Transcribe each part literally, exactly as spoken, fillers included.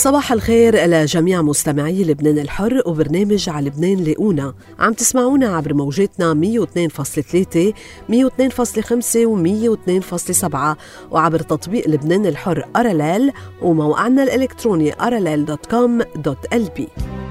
صباح الخير لجميع مستمعي لبنان الحر وبرنامج على لبنان لاقونا. عم تسمعونا عبر موجاتنا مية واثنين فاصلة ثلاثة مية واثنين فاصلة خمسة و مية واثنين فاصلة سبعة وعبر تطبيق لبنان الحر أراليل وموقعنا الإلكتروني أراليل دوت كوم دوت إل بي.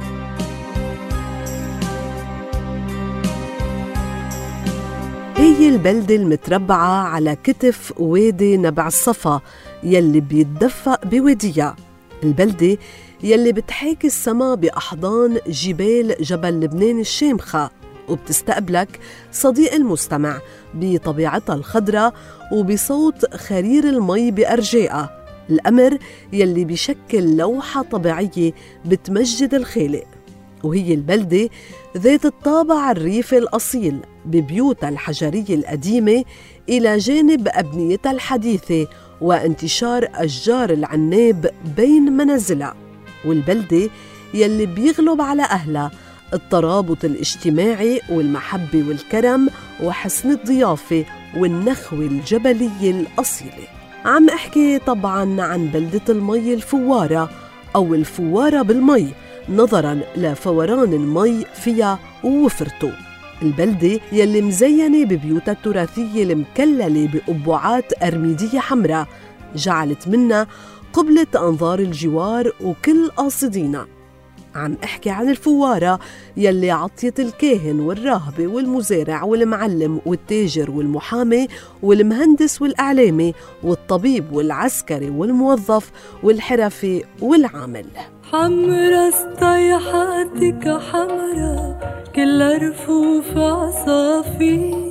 هي البلدة المتربعة على كتف وادي نبع الصفا يلي بيتدفق بواديها، البلدة يلي بتحاكي السما بأحضان جبال جبل لبنان الشامخة، وبتستقبلك صديق المستمع بطبيعتها الخضراء وبصوت خرير المي بأرجائها، الأمر يلي بيشكل لوحة طبيعية بتمجد الخالق. وهي البلدة ذات الطابع الريفي الأصيل ببيوتها الحجرية القديمة إلى جانب أبنيتها الحديثة وانتشار أشجار العناب بين منازلها، والبلدة يلي بيغلب على أهلها الترابط الاجتماعي والمحبة والكرم وحسن الضيافة والنخوة الجبلية الأصيلة. عم أحكي طبعاً عن بلدة المي الفوارة أو الفوارة بالمي نظراً لفوران المي فيها ووفرته، البلدة يلي مزينة ببيوتها التراثية المكللة بقبعات أرميدية حمراء جعلت منها قبلة أنظار الجوار وكل قاصدينا. عم أحكي عن الفوارة يلي عطيت الكاهن والراهبة والمزارع والمعلم والتاجر والمحامي والمهندس والإعلامي والطبيب والعسكري والموظف والحرفي والعامل. حمرا استيحاتك حمرا كل رفوف عصافير،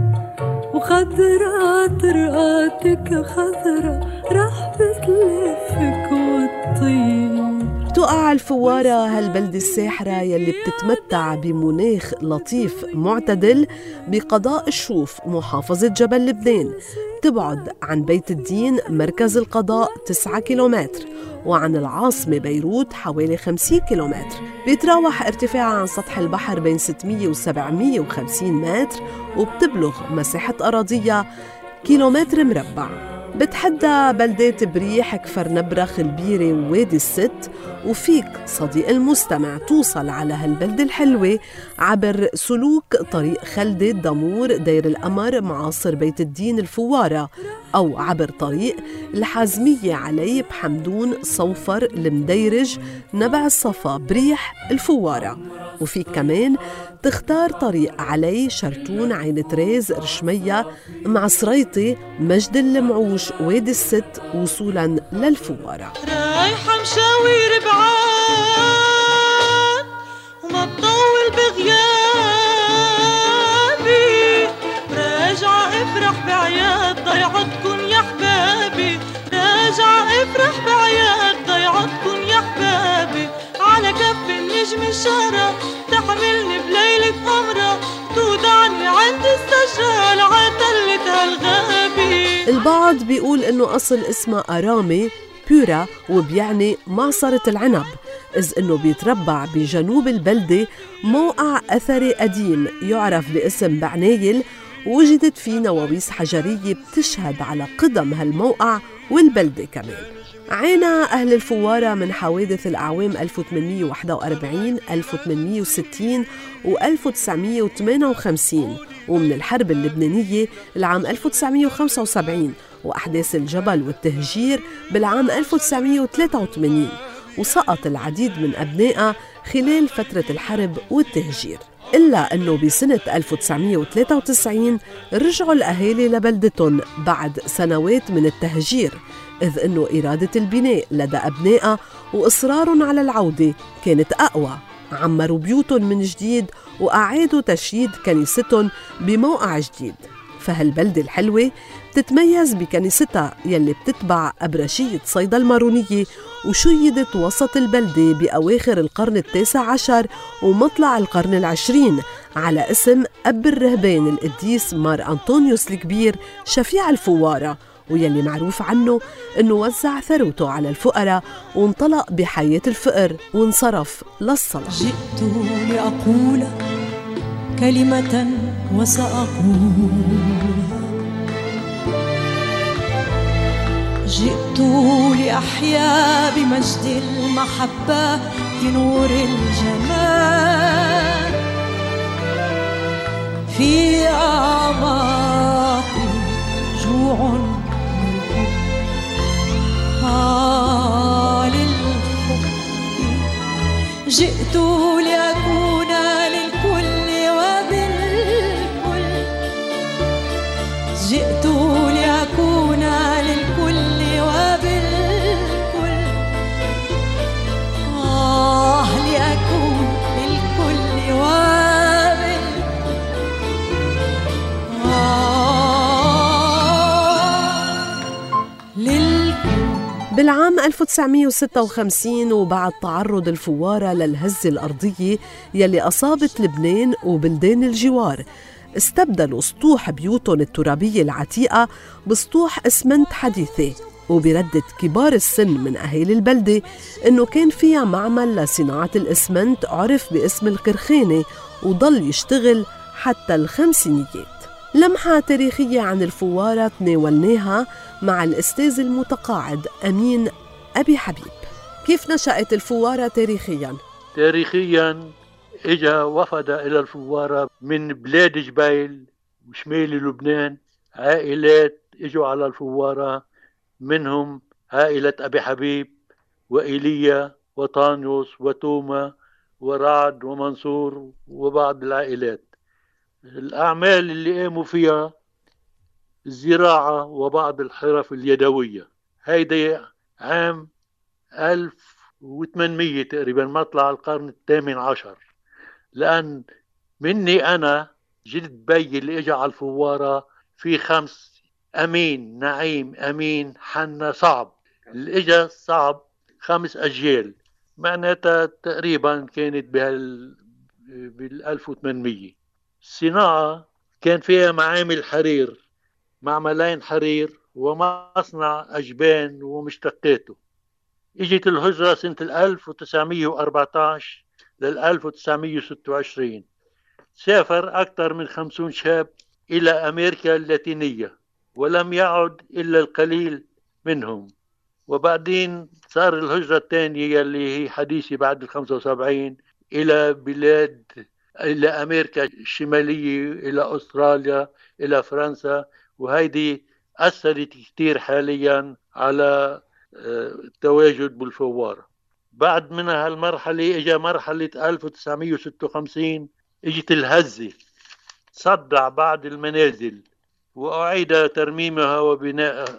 وخضرا طرقاتك خضرا رح بتلفك وتطير. تقع الفوارة هالبلدة الساحرة يلي بتتمتع بمناخ لطيف معتدل بقضاء الشوف محافظة جبل لبنان، تبعد عن بيت الدين مركز القضاء تسعة كيلومتر وعن العاصمة بيروت حوالي خمسين كيلومتر، بيتراوح ارتفاعها عن سطح البحر بين ستمية وسبعمية وخمسين متر وبتبلغ مساحة أراضيها كيلومتر مربع. بتحدى بلدات بريح، كفر نبرخ، البيرة ووادي الست، وفيك صديق المستمع توصل على هالبلدة الحلوة عبر سلوك طريق خلدة، دامور، دير القمر، معاصر بيت الدين، الفوارة، أو عبر طريق الحازمية، عليب، حمدون، صوفر، المديرج، نبع الصفا، بريح، الفوارة. وفيك كمان تختار طريق علي، شرتون، عين تريز، رشمية، معصريطي، مجد المعوش، وادي الست، وصولا للفوارة. رايحة مشاوير بعاد وما بطول بغيابي، راجعة افرح بعياد ضيعتكن يا حبابي، راجعة افرح بعياد ضيعتكن يا حبابي، على كف النجم الشهرة تحملني بليلة قمرة، تودعني عند السجرة لعتلة هالغابي. البعض بيقول إنه أصل اسمها أرامي بورا وبيعني معصرة العنب، إذ إنه بيتربع بجنوب البلدة موقع أثري قديم يعرف باسم بعنايل، وجدت فيه نواويس حجرية بتشهد على قدم هالموقع والبلدة كمان. عانى أهل الفوارة من حوادث الأعوام ألف وثمانمية وواحد وأربعين، ألف وثمانمية وستين و ألف وتسعمية وثمانية وخمسين، ومن الحرب اللبنانية العام ألف وتسعمية وخمسة وسبعين، وأحداث الجبل والتهجير بالعام ألف وتسعمية وثلاثة وثمانين، وسقط العديد من أبنائها خلال فترة الحرب والتهجير. إلا أنه بسنة ألف وتسعمية وثلاثة وتسعين رجعوا الأهالي لبلدتهم بعد سنوات من التهجير، إذ أنه إرادة البناء لدى أبنائها وإصرار على العودة كانت أقوى. عمروا بيوتهم من جديد وأعادوا تشييد كنيستهم بموقع جديد. فهالبلدة الحلوة بتتميز بكنيستها يلي بتتبع أبرشية صيدا المارونية، وشيدت وسط البلدة بأواخر القرن التاسع عشر ومطلع القرن العشرين على اسم أب الرهبان القديس مار أنطونيوس الكبير شفيع الفوارة، ويلي معروف عنه أنه وزع ثروته على الفقراء وانطلق بحياة الفقر وانصرف للصلاة. جئت لأقول كلمة وسأقول، جئت جئت لأحيا بمجد المحبة بنور الجمال في أعماقي جوع آه للحب. جئت لأكون للكل وبالكل، جئت لأكون للكل وبالكل، آه لأكون للكل وبالكل، آه للكل. بالعام ألف وتسعمية وستة وخمسين وبعد تعرض الفوارة للهزة الأرضية يلي أصابت لبنان وبلدان الجوار، استبدلوا سطوح بيوتهم الترابية العتيقة بسطوح اسمنت حديثة. وبردت كبار السن من أهالي البلدة إنه كان فيها معمل لصناعة الإسمنت عرف باسم الكرخانة وضل يشتغل حتى الخمسينيات. لمحة تاريخية عن الفوارة تناولناها مع الأستاذ المتقاعد أمين أبي حبيب. كيف نشأت الفوارة تاريخياً؟ تاريخياً إجا وفد إلى الفوارة من بلاد جبيل وشمال لبنان عائلات إجوا على الفوارة، منهم عائلة أبي حبيب وإيليا وطانيوس وتوما ورعد ومنصور وبعض العائلات. الأعمال اللي قاموا فيها الزراعة وبعض الحرف اليدوية. هيدا عام ألف وثمانمية تقريبا، مطلع القرن الثامن عشر. لأن مني أنا جد بي اللي إجا على الفوارة في خمس: أمين، نعيم، أمين، حنا، صعب. اللي إجا صعب خمس أجيال، معناتها تقريبا كانت بهال بالألف وثمانمية. الصناعة كان فيها معامل حرير، معملين حرير ومصنع أجبان ومشتقاته. إجت الهجرة سنة ألف وتسعمية وأربعة عشر لل ألف وتسعمية وستة وعشرين. سافر أكثر من خمسون شاب إلى أمريكا اللاتينية ولم يعد إلا القليل منهم. وبعدين صار الهجرة الثانية اللي هي حديثة بعد الخمسة وسبعين إلى بلاد، إلى أمريكا الشمالية، إلى أستراليا، إلى فرنسا. وهيدي أثرت كتير حاليا على التواجد بالفوارة. بعد منها هالمرحلة إجا مرحلة ألف وتسعمية وستة وخمسين، إجت الهزة، صدع بعض المنازل وأعيد ترميمها وبناء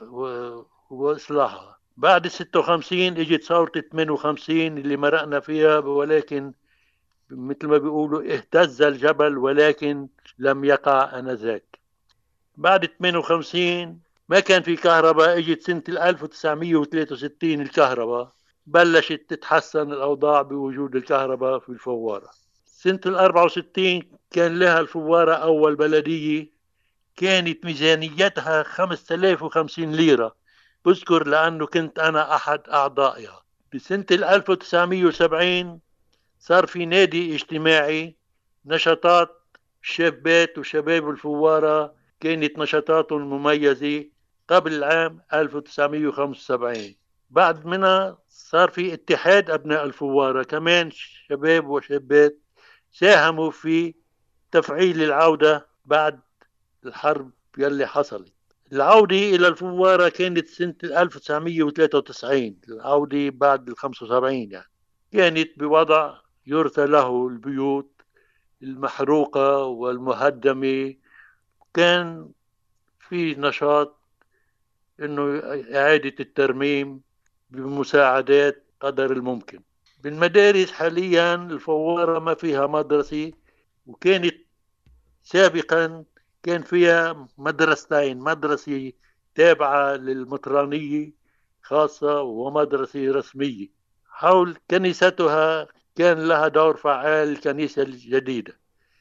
وإصلاحها. بعد ستة وخمسين إجت ثورة ثمانية وخمسين اللي مرقنا فيها، ولكن مثل ما بيقولوا اهتز الجبل ولكن لم يقع آنذاك. بعد ثمانية وخمسين ما كان في كهرباء، اجت سنة ألف وتسعمية وثلاثة وستين الكهرباء، بلشت تتحسن الأوضاع بوجود الكهرباء في الفوارة. سنة أربعة وستين كان لها الفوارة أول بلدية، كانت ميزانيتها خمسة آلاف وخمسين ليرة، بذكر لأنه كنت أنا أحد أعضائها. بسنة ألف وتسعمية وسبعين صار في نادي اجتماعي، نشاطات شابات وشباب الفوارة كانت نشاطاتهم مميزة قبل العام ألف وتسعمية وخمسة وسبعين. بعد منها صار في اتحاد أبناء الفوارة، كمان شباب وشابات ساهموا في تفعيل العودة بعد الحرب يلي حصلت. العودة إلى الفوارة كانت سنة ألف وتسعمية وثلاثة وتسعين، العودة بعد ال خمسة وسبعين يعني. كانت بوضع يرثى له البيوت المحروقة والمهدمة. كان في نشاط إنه إعادة الترميم بمساعدات قدر الممكن. بالمدارس حاليا الفوارة ما فيها مدرسة، وكانت سابقا كان فيها مدرستين، مدرسة تابعة للمطرانية خاصة ومدرسة رسمية. حول كنيستها كان لها دور فعال. الكنيسة الجديدة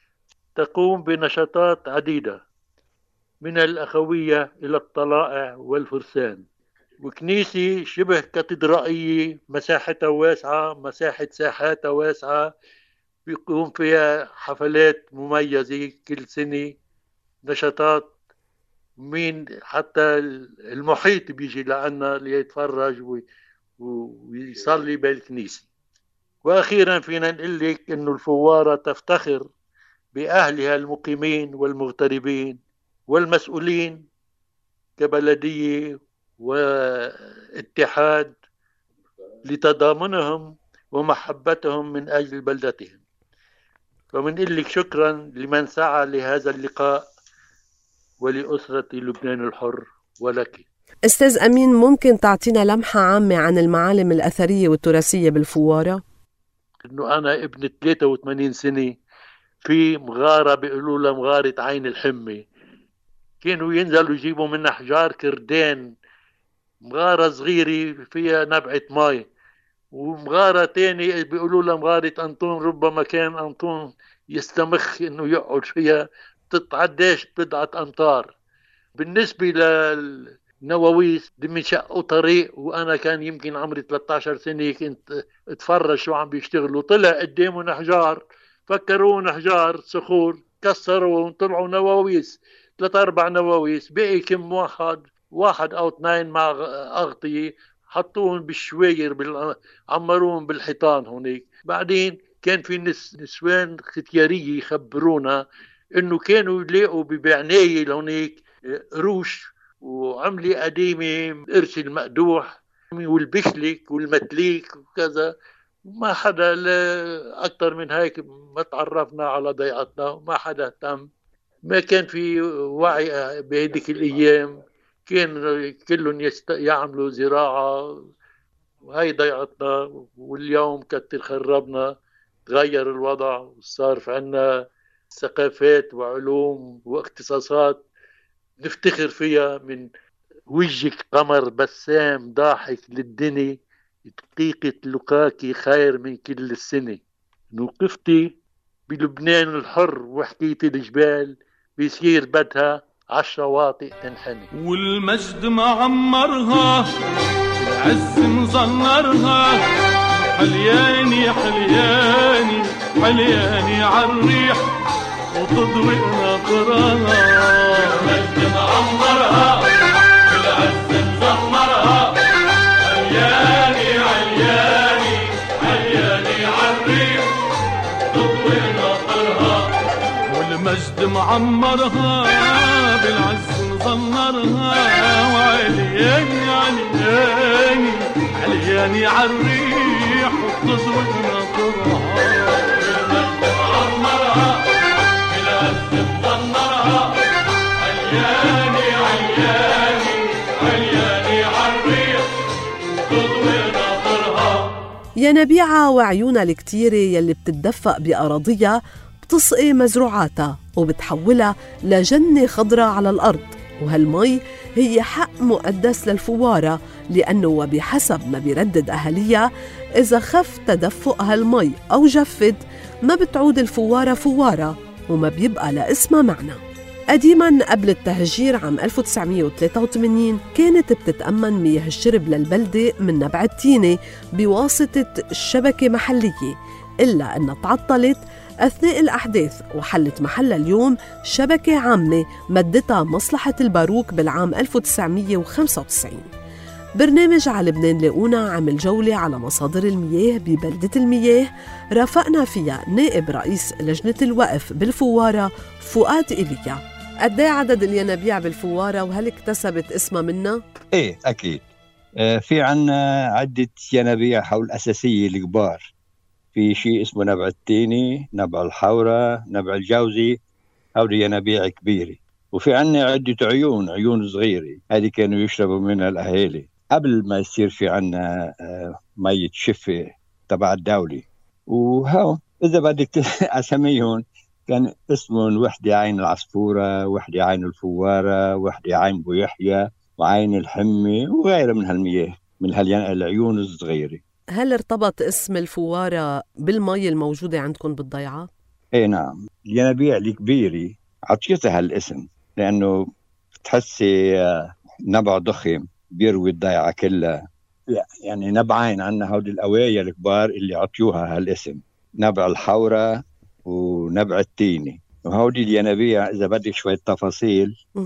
تقوم بنشاطات عديدة من الأخوية إلى الطلائع والفرسان، وكنيسة شبه كاتدرائية مساحتها واسعة، مساحة ساحاتها واسعة، بيقوم فيها حفلات مميزة كل سنة، نشاطات مين حتى المحيط بيجي لعنا ليتفرج ويصلي بالكنيسة. وأخيرا فينا نقول لك إنه الفوارة تفتخر بأهلها المقيمين والمغتربين والمسؤولين كبلدية واتحاد لتضامنهم ومحبتهم من أجل بلدتهم. فمنقول لك شكرا لمن سعى لهذا اللقاء ولأسرة لبنان الحر ولك. أستاذ أمين، ممكن تعطينا لمحة عامة عن المعالم الأثرية والتراثية بالفوارة؟ إنه أنا ابن ثلاثة وثمانين سنة في مغارة بيقولوا لها مغارة عين الحمة، كانوا ينزلوا يجيبوا من أحجار كردان، مغارة صغيرة فيها نبعة ماء. ومغارة تانية بيقولوا لها مغارة أنطون، ربما كان أنطون يستمخ إنه يقعد فيها، تتعداش بضعة أمتار. بالنسبة للنواويس دم شقوا طريق، وأنا كان يمكن عمري ثلاثة عشر سنة، كنت اتفرج شو عم بيشتغلوا. طلع قدامهم أحجار، فكرون أحجار صخور، كسروا وطلعوا نواويس، ثلاثة أربع نواويس. بقي كم واحد واحد أو اثنين مع أغطية، حطوهم بالشوير، عمروهم بالحيطان هونيك. بعدين كان في نس نسوان ختيارية يخبرونا إنه كانوا يلاقوا ببعناية هونيك روش وعملة قديمة، قرش المقدوح والبشلك والمتليك وكذا. ما حدا أكتر من هيك ما تعرفنا على ضيعتنا، وما حدا اهتم. ما كان في وعي بهذيك الأيام، كان كلهم يست... يعملوا زراعة، وهي ضيعتنا. واليوم كتر خربنا، تغير الوضع وصار في عنا ثقافات وعلوم واختصاصات نفتخر فيها. من وجهك قمر بسام ضاحك للدنيا، دقيقة لقاكي خير من كل السنة. وقفتي بلبنان الحر وحكيتي الجبال بيصير بدها عالشواطئ تنحني. والمجد معمرها العز مزنرها، حلياني حلياني حلياني عالريح وتضوي ناطرها. والمجد معمرها العز مزنرها، حلياني حلياني حلياني عالريح تضوي ناطرها. والمجد معمرها بالعز مزنرها، وعلياني علياني علياني عالريح وتضوي ناطرها. والمجد معمرها بالعز مزنرها، علياني علياني علياني عالريح تضوي ناطرها. ينابيعها وعيونها الكتيرة يلي بتتدفق بأراضيها بتسقي مزروعاتها وبتحولها لجنة خضراء على الأرض. وهالمي هي حق مقدس للفوارة، لأنه وبحسب ما بيردد أهاليها إذا خف تدفق هالمي أو جفد ما بتعود الفوارة فوارة وما بيبقى لاسمها معنى. قديماً قبل التهجير عام ألف وتسعمية وثلاثة وثمانين كانت بتتأمن مياه الشرب للبلدة من نبع التينة بواسطة شبكة محلية، إلا أنها تعطلت أثناء الأحداث وحلت محلها اليوم شبكة عامة مدتها مصلحة الباروك بالعام ألف وتسعمية وخمسة وتسعين. برنامج على لبنان لاقونا عمل جولة على مصادر المياه ببلدة المياه، رافقنا فيها نائب رئيس لجنة الوقف بالفوارة فؤاد إيليا. قد ايه عدد الينابيع بالفوارة وهل اكتسبت اسمها منها؟ ايه اكيد. آه في عنا عدة ينابيع حول أساسية الكبار. في شيء اسمه نبع التيني، نبع الحورة، نبع الجوزي، هودي ينابيع كبيرة. وفي عنا عدة عيون عيون صغيرة، هذه كانوا يشربوا منها الأهالي قبل ما يصير في عنا آه مية شفة تبع الدولة. وهاو إذا بدك أسميهم كان اسمهم وحدة عين العصفورة، وحدة عين الفوارة، وحدة عين بو يحيى، وعين الحمة، وغيرها من هالمياه من هالعيون الصغيرة. هل ارتبط اسم الفوارة بالمي الموجودة عندكم بالضيعة؟ ايه نعم، الينابيع الكبيرة عطيتها هالاسم لأنه بتحسي نبع ضخم بيروي الضيعة كلها. يعني نبعين عنا هودي القوايا الكبار اللي عطيوها هالاسم، نبع الحورة ونبع التيني. وهودي الينابيع إذا بدي شوية تفاصيل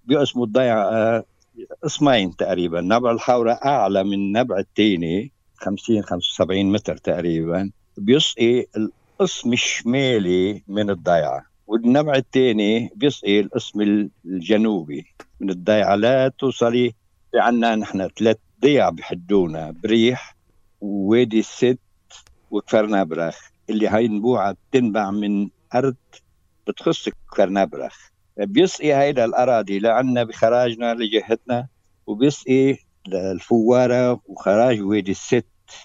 بيقسموا الضيعة قسمين تقريبا. نبع الحورة أعلى من نبع التاني خمسين خمسة وسبعين متر تقريبا، بيسقي القسم الشمالي من الضيعة، والنبع التاني بيسقي القسم الجنوبي من الضيعة. لا توصلي عنا نحن ثلاث ضيع بحدونا، بريح ووادي الست وكفر نبرخ، اللي هاي نبوعة بتنبع من أرض بتخص كفر نبرخ. بيسقي هيدا الأراضي لعنا بخراجنا لجهتنا، وبيسقي الفوارة وخراج وادي الست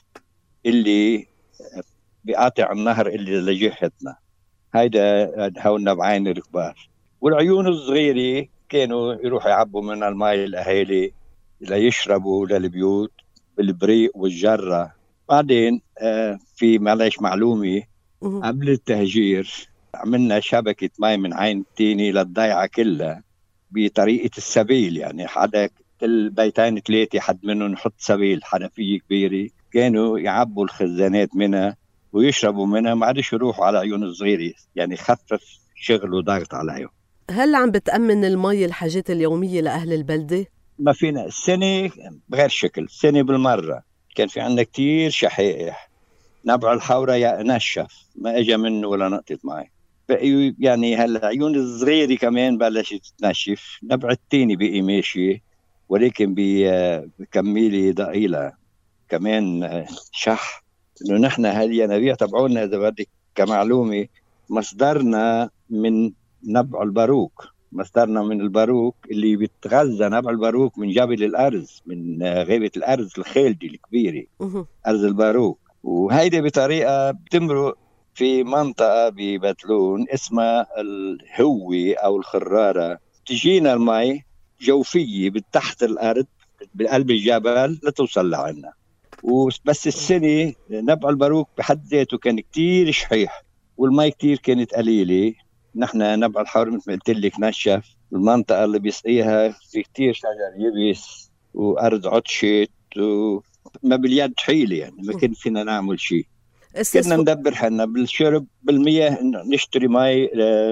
اللي بيقاطع النهر اللي لجهتنا. هيدا هو النبعين الكبار. والعيون الصغيرة كانوا يروحوا يعبوا من الماء الأهالي ليشربوا للبيوت بالبريق والجرة. بعدين في معلش معلومة، قبل التهجير عملنا شبكة ماء من عين التيني للضيعة كلها بطريقة السبيل، يعني حدا كل بيتين ثلاثة حد منهم نحط سبيل حنفية كبيرة، كانوا يعبوا الخزانات منها ويشربوا منها، ما عادش يروحوا على عيون الصغيرة، يعني خفف شغل وضغط عليهم. هل عم بتأمن المي الحاجات اليومية لأهل البلدة؟ ما فينا السنة بغير شكل، السنة بالمرة كان في عندنا كتير شحائح. نبع الحورة يا نشف ما اجى منه ولا نقطة ماء، يعني هلا عيون الصغيرة كمان بلشت تنشف. نبع التاني بقي ماشي ولكن بكميلة ضئيلة كمان شح. انه نحن هالينابيع تبعونا اذا بدك كمعلومة مصدرنا من نبع الباروك، مصدرنا من الباروك اللي بيتغذى نبع الباروك من جبل الأرز، من غابة الأرز الخالدي الكبيرة أرز الباروك. وهيدي بطريقة بتمرق في منطقة ببتلون اسمها الهوي أو الخرارة، تجينا المي جوفية بتحت الأرض بقلب الجبل لتوصل لعنا. وبس السنة نبع الباروك بحد ذاته كان كتير شحيح والمي كتير كانت قليلة. نحن نبع الحورة مثل ما قلت لك نشف، المنطقة اللي بيسقيها في كتير شجر يبس وأرض عطشت وما باليد حيلة، يعني ما كان فينا نعمل شيء. كنا ندبر حنا بالشرب بالمياه نشتري مي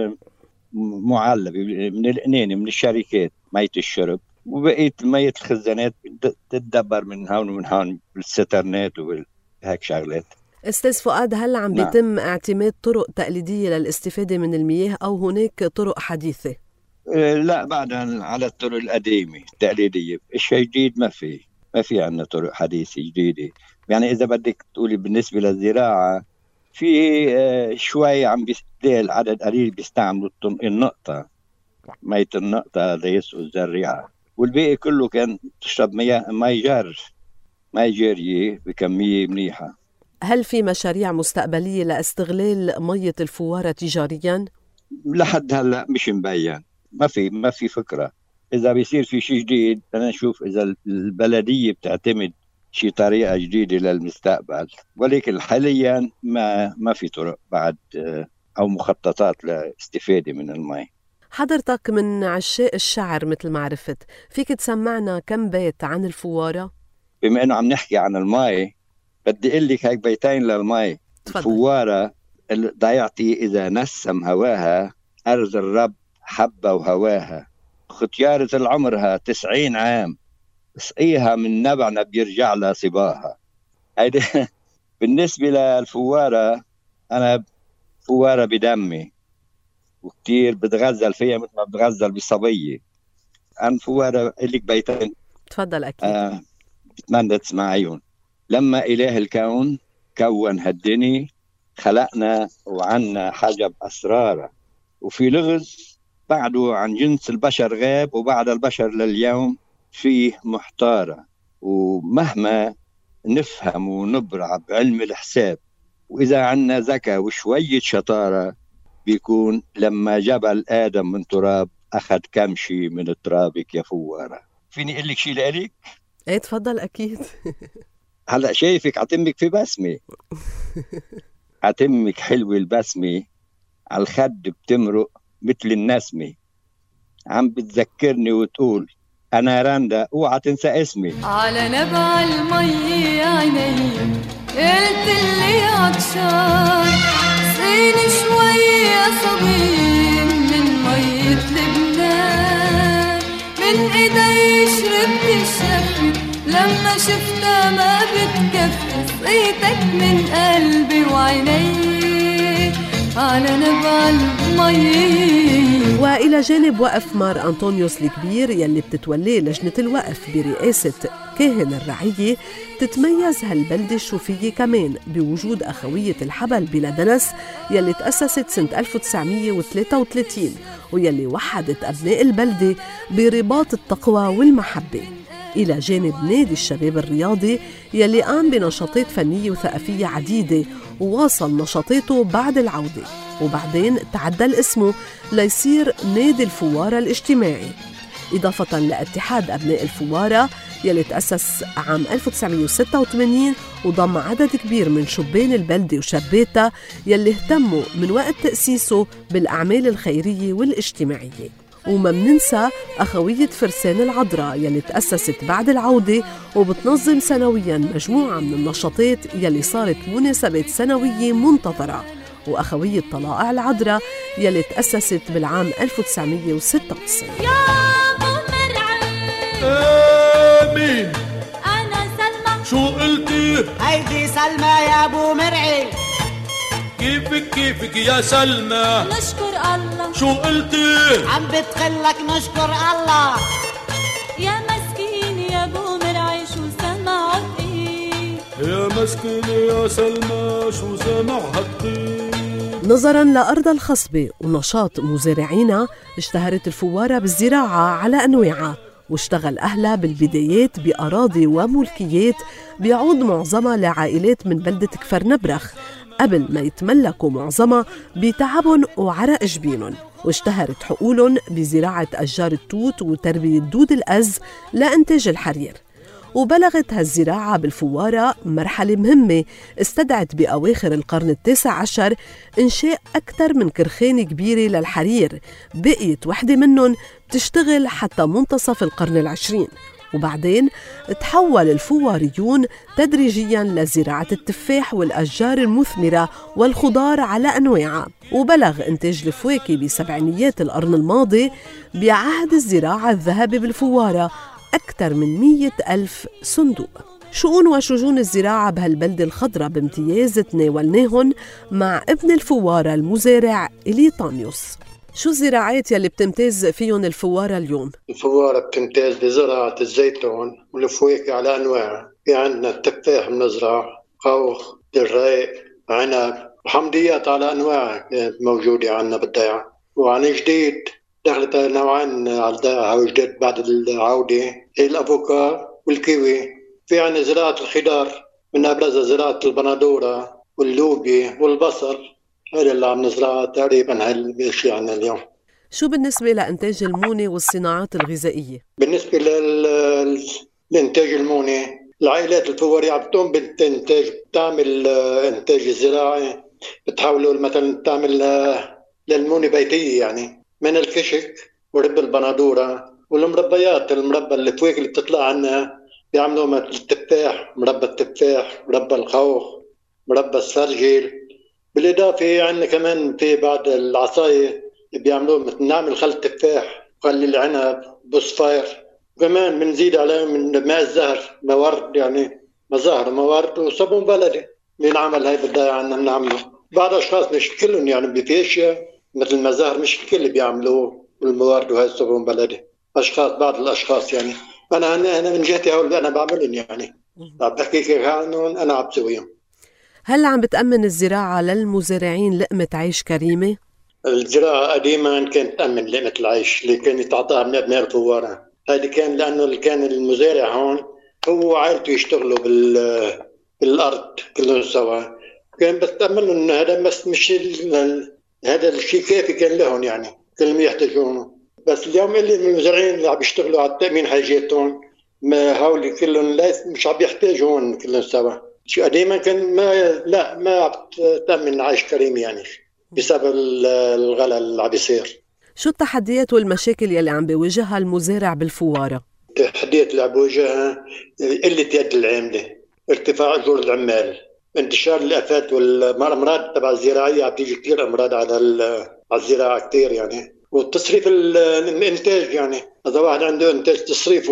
معلبة من القنينة من الشركات مية الشرب، وبقيت مية الخزانات تتدبر من هون ومن هون بالسترنات وهيك شغلات. أستاذ فؤاد، هل عم نعم. بيتم اعتماد طرق تقليدية للاستفادة من المياه أو هناك طرق حديثة؟ أه لا، بعدها على الطرق القديمة التقليدية. الشيء جديد ما في ما في عنا طرق حديثة جديدة. يعني إذا بدك تقولي بالنسبة للزراعة في أه شوي عم بيستدل عدد قليل بيستعملوا النقطة، مية النقطة ليسقوا الزريعة، والباقي كله كان تشرب مياه مي جار مي جارية بكمية منيحة. هل في مشاريع مستقبلية لاستغلال مية الفوارة تجارياً؟ لحد هلا مش مبين، ما في ما في فكرة. إذا بيصير في شيء جديد أنا نشوف إذا البلدية بتعتمد شيء طريقة جديدة للمستقبل، ولكن حاليا ما ما في طرق بعد أو مخططات لاستفادة من المي. حضرتك من عشاق الشعر مثل ما عرفت، فيك تسمعنا كم بيت عن الفوارة؟ بما أنه عم نحكي عن المي بدي أقول لك هيك بيتين للمي. الفوارة ضيعتي إذا نسم هواها، أرض الرب حبة وهواها، ختيارة العمرها تسعين عام، اسقيها من نبعنا بيرجع لها صباها. هيدا بالنسبة للفوارة. أنا فوارة بدمي وكتير بتغزل فيها مثل ما بتغزل بالصبية. أنا فوارة لك بيتين تفضل أكيد. آه بتمنى تسمعيهم. لما إله الكون كون هالدنيا خلقنا وعنا حجب أسراره، وفي لغز بعده عن جنس البشر غاب، وبعد البشر لليوم فيه محتارة. ومهما نفهم ونبرع بعلم الحساب، وإذا عنا ذكاء وشوية شطارة، بيكون لما جبل آدم من تراب أخذ كم شي من ترابك يا فوارة. فيني أقول لك شي لألك؟ ايه تفضل أكيد. هلأ شايفك عتمك في بسمة. عتمك حلوة البسمة على الخد بتمرق مثل النسمة، عم بتذكرني وتقول أنا رندا اوعى تنسى اسمي. على نبع المي عيني قلت اللي عطشان، سقيني شوي يا صبي من مية لبنان. لما شفتها ما بتكفي صيتك من قلبي وعيني على نبع المي. وإلى جانب وقف مار أنطونيوس الكبير يلي بتتوليه لجنة الوقف برئاسة كاهن الرعية، تتميز هالبلدة الشوفية كمان بوجود أخوية الحبل بلا دنس يلي تأسست سنة ألف وتسعمية وثلاثة وثلاثين ويلي وحدت أبناء البلدة برباط التقوى والمحبة، إلى جانب نادي الشباب الرياضي يلي قام بنشاطات فنية وثقافية عديدة وواصل نشاطاته بعد العودة، وبعدين تعدل اسمه ليصير نادي الفوارة الاجتماعي، إضافة لاتحاد أبناء الفوارة يلي تأسس عام ألف وتسعمية وستة وثمانين وضم عدد كبير من شبان البلدة وشاباتها يلي اهتموا من وقت تأسيسه بالأعمال الخيرية والاجتماعية. وما مننسى أخوية فرسان العذراء يلي تأسست بعد العودة وبتنظم سنوياً مجموعة من النشاطات يلي صارت مناسبات سنوية منتظرة، وأخوية طلائع العذراء يلي تأسست بالعام ألف وتسعمية وستة وتسعين. مين؟ أنا سلمى. شو قلتي؟ هيدي سلمى يا أبو مرعي. كيفك كيفك يا سلمى؟ نشكر الله. شو قلتي؟ عم بتقلك نشكر الله. يا مسكين يا أبو مرعي شو سمعت إيه؟ يا مسكين يا سلمى شو سمعت إيه؟ نظراً لأرض الخصبة ونشاط مزارعينا، اشتهرت الفوارة بالزراعة على أنواعها، واشتغل أهلها بالبدايات بأراضي وملكيات بيعود معظمها لعائلات من بلدة كفر نبرخ قبل ما يتملكوا معظمها بتعبهم وعرق جبينهم، واشتهرت حقولهم بزراعة أشجار التوت وتربية دود الأز لإنتاج الحرير. وبلغت هالزراعة بالفوارة مرحلة مهمة استدعت بأواخر القرن التاسع عشر إنشاء أكثر من كرخانة كبيرة للحرير، بقيت وحدة منهم بتشتغل حتى منتصف القرن العشرين. وبعدين تحول الفواريون تدريجياً لزراعة التفاح والأشجار المثمرة والخضار على أنواعها، وبلغ إنتاج الفواكه بسبعينيات القرن الماضي بعهد الزراعة الذهبي بالفوارة أكثر من مئة ألف صندوق. شؤون وشجون الزراعة بهالبلدة الخضراء بامتياز تناولناهن مع ابن الفوارة المزارع إليطانيوس. شو الزراعات يلي بتمتاز فيهم الفوارة اليوم؟ الفوارة بتمتاز بزراعة الزيتون والفواكه على أنواعها، في عندنا التفاح بنزرع، خوخ، الريق، عنب، وحمضيات على أنواعها موجودة عندنا بالضيعة. وعن جديد دخلت نوعين على الضيعة جديد بعد العودة، هي الأفوكا والكيوي. في عندنا زراعة الخضار من أبرزها زراعة البندورة واللوبيا والبصل، هذا اللي عم نزرعها تقريبا هالشيء عنا اليوم. شو بالنسبة لإنتاج المونة والصناعات الغذائية؟ بالنسبة للإنتاج المونة، العائلات الفوارية عم تقوم بالإنتاج، بتعمل إنتاج الزراعي، بتحاولوا مثلا تعمل للمونة بيتية، يعني من الكشك ورب البندورة والمربيات، المربى الفواكه اللي بتطلع عنا بيعملوا مثل التفاح، مربى التفاح، مربى الخوخ، مربى السرجل. بالإضافة عندنا كمان في بعض العصاية بيعملوا مثل نعمل خل تفاح، خل العنب، بوسفاير، وكمان بنزيد عليه من ماء الزهر، موارد يعني مزهر موارد وصابون بلدي بنعمل هاي بالضيعة عندنا بنعمله. بعض الأشخاص مش كلهم يعني في أشياء مثل المزهر مش الكل بيعملوه والموارد وهاي الصابون بلدي، أشخاص بعض الأشخاص يعني. أنا أنا من جهتي هول أنا بعملهم، يعني عم بحكي عنهم أنا عم بسويهم. هل عم بتأمن الزراعة للمزارعين لقمة عيش كريمة؟ الزراعة قديما كانت تأمن لقمة العيش اللي كان يتعطاها من أبناء الفوارة. هذا كان لأنه كان المزارع هون هو وعائلته يشتغلوا بال بالأرض كلهم سوا، كان بتأمن إنه هذا بس مش هذا الشيء كافي كان لهم، يعني كلهم يحتاجونه. بس اليوم اللي المزارعين اللي عم يشتغلوا على تأمين حاجاتهم ما هؤلاء كلهم مش عم يحتاجون كلهم سوا. شو قديما كان ما لا ما عم تأمن عيش كريم يعني بسبب الغلاء اللي عم بيصير. شو التحديات والمشاكل يلي عم بيواجهها المزارع بالفوارة؟ التحديات اللي عم بيواجهها قلة يد العاملة، ارتفاع أجور العمال، انتشار الآفات والأمراض تبع الزراعية، عم تيجي كثير أمراض على على الزراعة كثير يعني. والتصريف الإنتاج، يعني إذا واحد عنده إنتاج تصريفه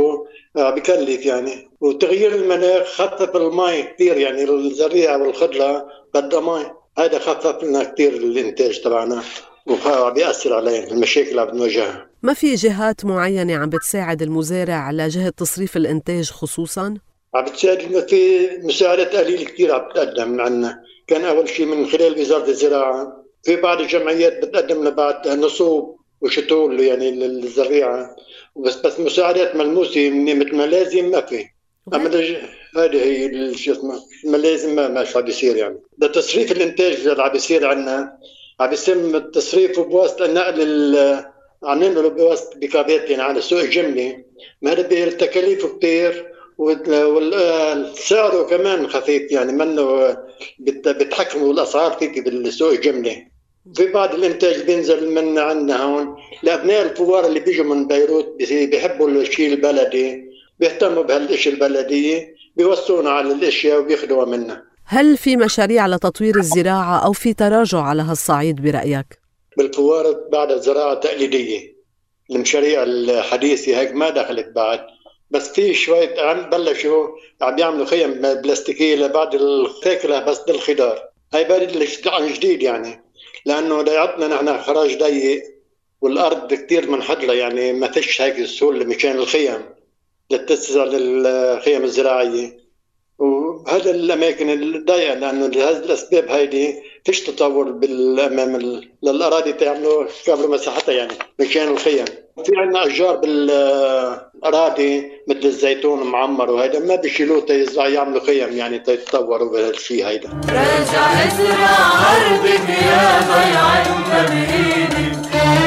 بكلف يعني. وتغيير المناخ خفف الماء كثير، يعني الزريعة والخضرة بدها ماء، هذا خفف لنا كثير الإنتاج تبعنا وبيأثر علينا المشاكل اللي بنواجهها. ما في جهات معينة عم بتساعد المزارع على جهة تصريف الإنتاج خصوصاً؟ عم بتساعد، في مساعدات قليلة كثير عم بتقدم عنا. كان أول شيء من خلال وزارة الزراعة، في بعض الجمعيات بتقدم لبعض نصوب وشتول يعني للزريعة، بس بس مساعدات ملموسة مثل ما لازم ما في. أما هذه هي شو اسمه الملازم ما مش عم بيصير يعني. ده تصريف الإنتاج اللي عم بيصير عنا عم بيتم تصريفه بواسطة النقل، عم ننقله بواسطة بكابات يعني على السوق الجملي. ما هذا بتكاليفه كثير والسعره كمان خفيف، يعني منه بتحكموا الأسعار فيك بالسوق الجملي. في بعض الإنتاج بينزل من عندنا هون لأبناء الفوار اللي بيجوا من بيروت بيحبوا الشيء البلدي، بيهتموا بهالاشياء البلدية، بيوصونا على الاشياء وبياخدوها منا. هل في مشاريع لتطوير الزراعة أو في تراجع على هالصعيد برأيك؟ بالفوار بعد الزراعة التقليدية، المشاريع الحديثة هيك ما دخلت بعد، بس في شوية عم بلشوا عم يعملوا خيم بلاستيكية لبعض الفاكهة بس للخضار. هاي بارد عن جديد يعني، لأنه ضيعتنا نحن خراج ضيق والأرض كتير منحدرة، يعني ما فيش هيك السهولة مشان الخيم للتسع للخيم الزراعية. وهذا الأماكن الضيقة لأنه لهذه الأسباب هيدي فيش تطور بالأمام للأراضي تعملوا كابلوا مساحتها يعني مشان الخيم. في عنا أشجار بالأراضي مثل الزيتون معمر وهذا ما بيشيلوه تيزرع يعملوا خيم يعني تيتطوروا بهالشيء هيدا. راجع ازرع أرضك يا ضيع انت بإيدك،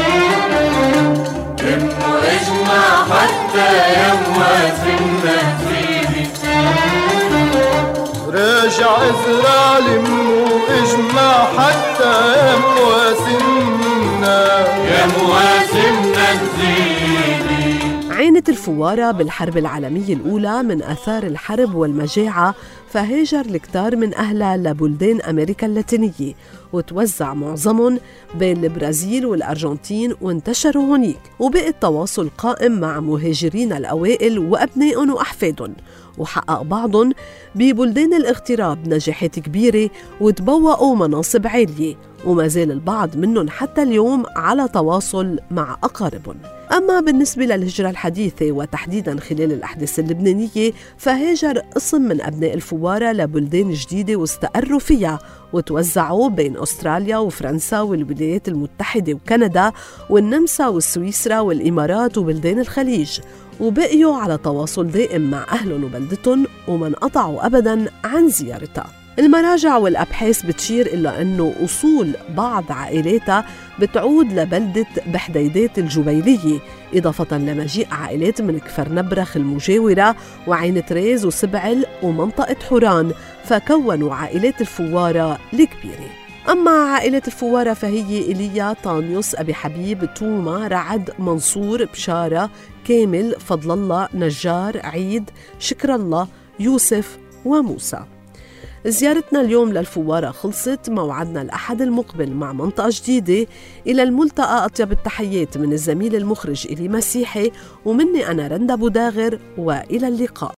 إنه اجمع حتى يموت فينا فيدك. راجع ازرع لمو اجمع حتى يمواسمنا يمواسمنا تزيدي. عانت الفوارة بالحرب العالمية الأولى من آثار الحرب والمجاعة، فهاجر الكتار من أهلها لبلدان أمريكا اللاتينية وتوزع معظمهم بين البرازيل والأرجنتين وانتشروا هنيك، وبقى التواصل قائم مع مهاجرين الأوائل وأبنائهم وأحفادهم، وحقق بعضهم ببلدان الاغتراب نجاحات كبيرة وتبوأوا مناصب عالية، وما زال البعض منهم حتى اليوم على تواصل مع أقاربهم. أما بالنسبة للهجرة الحديثة وتحديداً خلال الأحداث اللبنانية، فهاجر قسم من أبناء الفوارة لبلدان جديدة واستقروا فيها وتوزعوا بين أستراليا وفرنسا والولايات المتحدة وكندا والنمسا والسويسرا والإمارات وبلدان الخليج، وبقيوا على تواصل دائم مع أهلهم وبلدتهم وما انقطعوا أبداً عن زيارتها. المراجع والأبحاث بتشير إلى أنه أصول بعض عائلاتها بتعود لبلدة بحديدات الجبيلية، إضافة لمجيء عائلات من كفر نبرخ المجاورة وعين تريز وسبعل ومنطقة حوران، فكونوا عائلات الفوارة الكبيرة. أما عائلة الفوارة فهي إيليا، طانيوس، أبي حبيب، توما، رعد، منصور، بشارة، كامل، فضل الله، نجار، عيد، شكر الله، يوسف وموسى. زيارتنا اليوم للفوارة خلصت، موعدنا الأحد المقبل مع منطقة جديدة. إلى الملتقى، أطيب التحيات من الزميل المخرج إلي مسيحي ومني أنا رندا بوداغر، وإلى اللقاء.